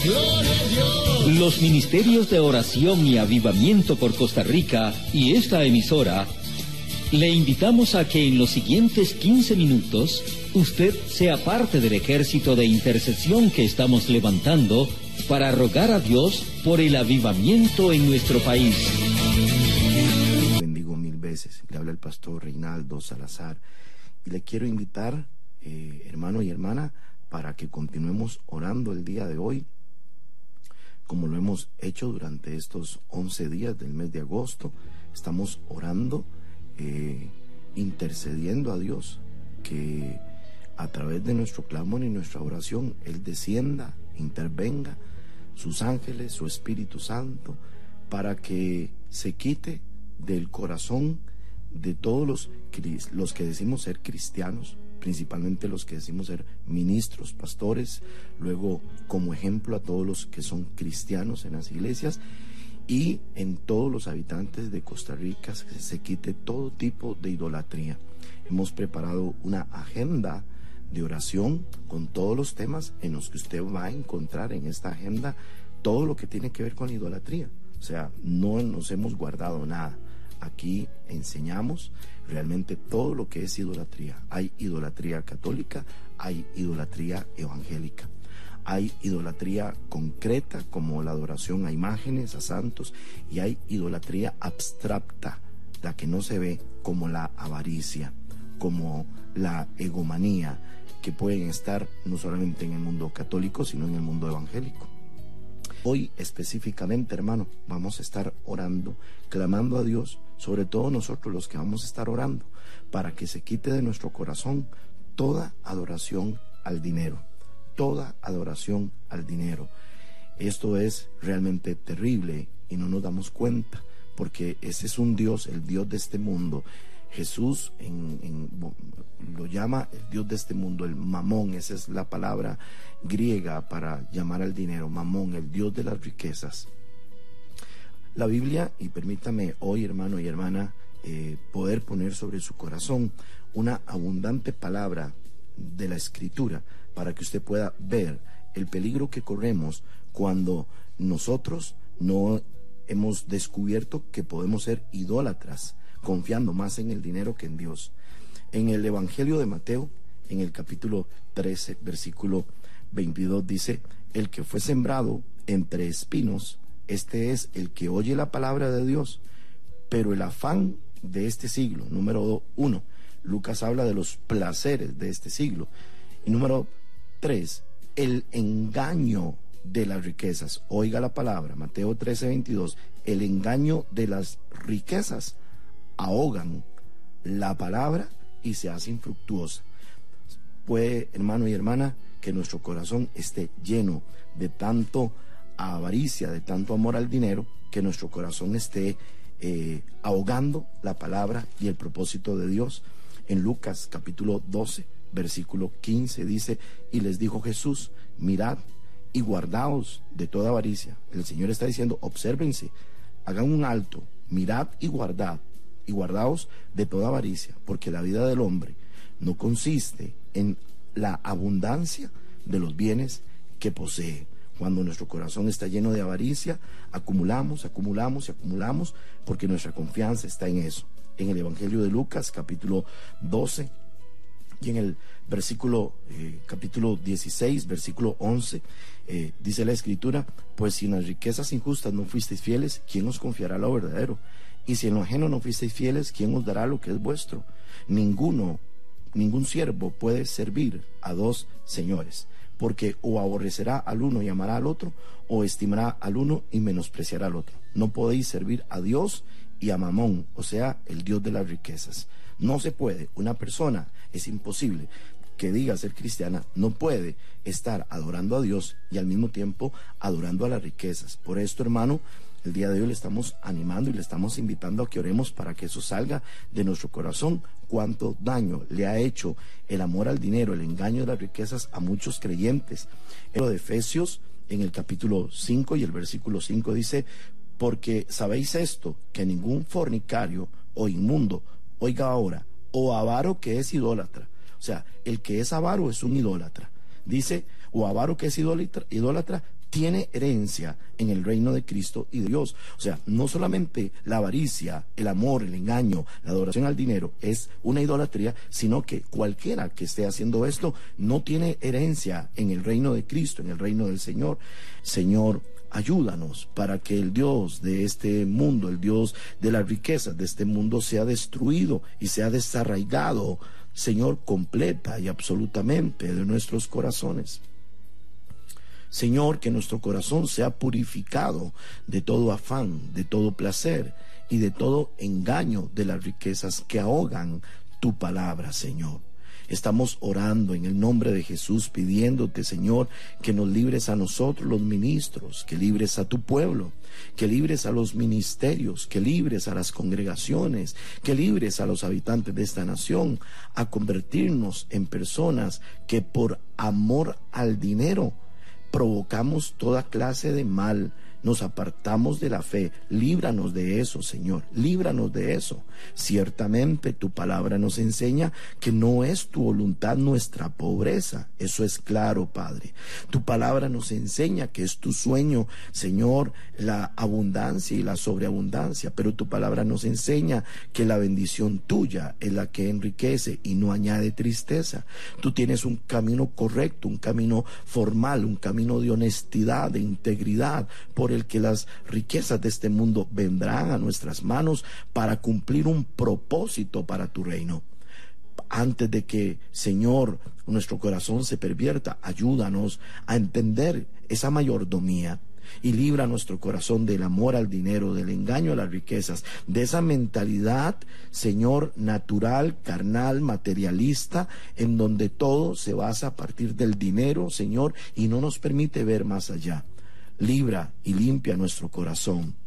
¡Gloria a Dios! Los ministerios de oración y avivamiento por Costa Rica y esta emisora le invitamos a que en los siguientes 15 minutos usted sea parte del ejército de intercesión que estamos levantando para rogar a Dios por el avivamiento en nuestro país. Bendigo mil veces. Le habla el pastor Reinaldo Salazar y le quiero invitar, hermano y hermana, para que continuemos orando el día de hoy, como lo hemos hecho durante estos 11 días del mes de agosto. Estamos orando, intercediendo a Dios, que a través de nuestro clamor y nuestra oración Él descienda, intervenga, sus ángeles, su Espíritu Santo, para que se quite del corazón de todos los que decimos ser cristianos, principalmente los que decimos ser ministros, pastores, luego como ejemplo a todos los que son cristianos en las iglesias, y en todos los habitantes de Costa Rica se quite todo tipo de idolatría. Hemos preparado una agenda de oración con todos los temas en los que usted va a encontrar en esta agenda todo lo que tiene que ver con la idolatría. O sea, no nos hemos guardado nada. Aquí enseñamos realmente todo lo que es idolatría. Hay idolatría católica, hay idolatría evangélica, hay idolatría concreta como la adoración a imágenes, a santos, y hay idolatría abstracta, la que no se ve, como la avaricia, como la egomanía, que pueden estar no solamente en el mundo católico, sino en el mundo evangélico. Hoy específicamente, hermano, vamos a estar orando, clamando a Dios, sobre todo nosotros los que vamos a estar orando, para que se quite de nuestro corazón toda adoración al dinero, toda adoración al dinero. Esto es realmente terrible y no nos damos cuenta, porque ese es un Dios, el Dios de este mundo. Jesús lo llama el Dios de este mundo, el mamón. Esa es la palabra griega para llamar al dinero, mamón, el Dios de las riquezas. La Biblia, y permítame hoy, hermano y hermana, poder poner sobre su corazón una abundante palabra de la Escritura, para que usted pueda ver el peligro que corremos cuando nosotros no hemos descubierto que podemos ser idólatras, confiando más en el dinero que en Dios. En el Evangelio de Mateo, en el capítulo 13, versículo 22, dice: el que fue sembrado entre espinos, este es el que oye la palabra de Dios, pero el afán de este siglo. Número 1, Lucas habla de los placeres de este siglo. Y número 3, el engaño de las riquezas. Oiga la palabra, Mateo 13, 22, el engaño de las riquezas ahogan la palabra y se hace infructuosa. Puede, hermano y hermana, que nuestro corazón esté lleno de tanto avaricia, de tanto amor al dinero, que nuestro corazón esté ahogando la palabra y el propósito de Dios. En Lucas capítulo 12, versículo 15 dice: y les dijo Jesús, mirad y guardaos de toda avaricia. El Señor está diciendo: obsérvense, hagan un alto, mirad y guardaos de toda avaricia, porque la vida del hombre no consiste en la abundancia de los bienes que posee. Cuando nuestro corazón está lleno de avaricia, acumulamos, porque nuestra confianza está en eso. En el Evangelio de Lucas, capítulo 12, y en el capítulo 16, versículo 11, dice la Escritura: pues si en las riquezas injustas no fuisteis fieles, ¿quién os confiará lo verdadero? Y si en lo ajeno no fuisteis fieles, ¿quién os dará lo que es vuestro? Ningún siervo puede servir a dos señores, porque o aborrecerá al uno y amará al otro, o estimará al uno y menospreciará al otro. No podéis servir a Dios y a Mamón, o sea, el Dios de las riquezas. No se puede. Una persona, es imposible que diga ser cristiana, no puede estar adorando a Dios y al mismo tiempo adorando a las riquezas. Por esto, hermano, el día de hoy le estamos animando y le estamos invitando a que oremos para que eso salga de nuestro corazón. Cuánto daño le ha hecho el amor al dinero, el engaño de las riquezas a muchos creyentes. En el de Efesios, en el capítulo 5 y el versículo 5 dice: porque sabéis esto, que ningún fornicario o inmundo, oiga ahora, o avaro, que es idólatra. O sea, el que es avaro es un idólatra. Dice: o avaro que es idólatra, tiene herencia en el reino de Cristo y de Dios. O sea, no solamente la avaricia, el amor, el engaño, la adoración al dinero es una idolatría, sino que cualquiera que esté haciendo esto no tiene herencia en el reino de Cristo, en el reino del Señor. Señor, ayúdanos para que el Dios de este mundo, el Dios de las riquezas de este mundo sea destruido y sea desarraigado, Señor, completa y absolutamente de nuestros corazones. Señor, que nuestro corazón sea purificado de todo afán, de todo placer y de todo engaño de las riquezas que ahogan tu palabra, Señor. Estamos orando en el nombre de Jesús, pidiéndote, Señor, que nos libres a nosotros los ministros, que libres a tu pueblo, que libres a los ministerios, que libres a las congregaciones, que libres a los habitantes de esta nación, a convertirnos en personas que por amor al dinero provocamos toda clase de mal, nos apartamos de la fe. Líbranos de eso, Señor, líbranos de eso. Ciertamente tu palabra nos enseña que no es tu voluntad nuestra pobreza, eso es claro, Padre. Tu palabra nos enseña que es tu sueño, Señor, la abundancia y la sobreabundancia, pero tu palabra nos enseña que la bendición tuya es la que enriquece y no añade tristeza. Tú tienes un camino correcto, un camino formal, un camino de honestidad, de integridad, por el que las riquezas de este mundo vendrán a nuestras manos para cumplir un propósito para tu reino. Antes de que, Señor, nuestro corazón se pervierta, ayúdanos a entender esa mayordomía y libra nuestro corazón del amor al dinero, del engaño a las riquezas, de esa mentalidad, Señor, natural, carnal, materialista, en donde todo se basa a partir del dinero, Señor, y no nos permite ver más allá. Libra y limpia nuestro corazón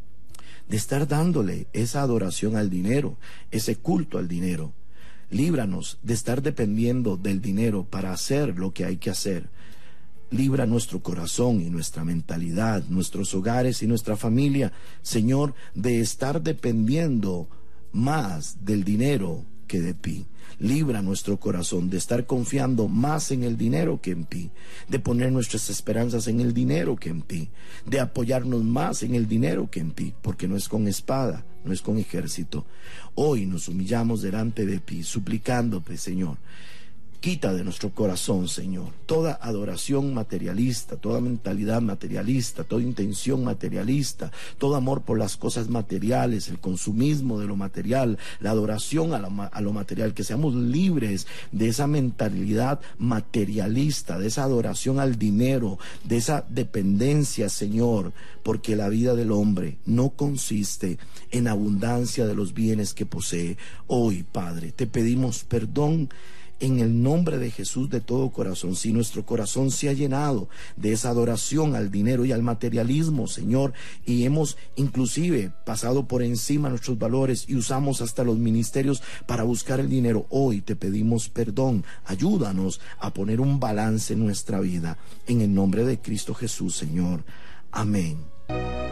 de estar dándole esa adoración al dinero, ese culto al dinero. Líbranos de estar dependiendo del dinero para hacer lo que hay que hacer. Libra nuestro corazón y nuestra mentalidad, nuestros hogares y nuestra familia, Señor, de estar dependiendo más del dinero que de ti. Libra nuestro corazón de estar confiando más en el dinero que en ti, de poner nuestras esperanzas en el dinero que en ti, de apoyarnos más en el dinero que en ti, porque no es con espada, no es con ejército. Hoy nos humillamos delante de ti, suplicándote, Señor, quita de nuestro corazón, Señor, toda adoración materialista, toda mentalidad materialista, toda intención materialista, todo amor por las cosas materiales, el consumismo de lo material, la adoración a lo material, que seamos libres de esa mentalidad materialista, de esa adoración al dinero, de esa dependencia, Señor, porque la vida del hombre no consiste en abundancia de los bienes que posee. Hoy, Padre, te pedimos perdón en el nombre de Jesús de todo corazón. Si nuestro corazón se ha llenado de esa adoración al dinero y al materialismo, Señor, y hemos inclusive pasado por encima nuestros valores y usamos hasta los ministerios para buscar el dinero, hoy te pedimos perdón. Ayúdanos a poner un balance en nuestra vida. En el nombre de Cristo Jesús, Señor. Amén.